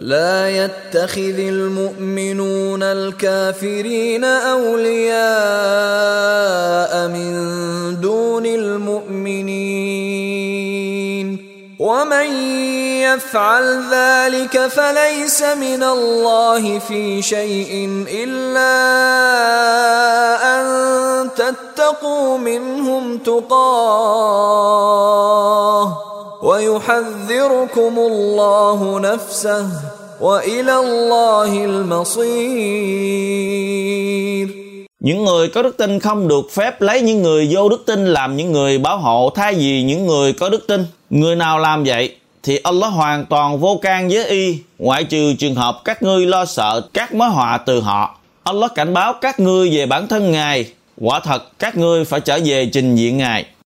لا يتخذ المؤمنون الكافرين أولياء من دون المؤمنين ومن يفعل ذلك فليس من الله في شيء إلا أن تتقوا منهم تقاه ويحذركم الله نفسه وإلى الله المصير. Những người có đức tin không được phép lấy những người vô đức tin làm những người bảo hộ thay vì những người có đức tin. Người nào làm vậy thì Allah hoàn toàn vô can với y, ngoại trừ trường hợp các ngươi lo sợ các mối họa từ họ. Allah cảnh báo các ngươi về bản thân Ngài, quả thật các ngươi phải trở về trình diện Ngài.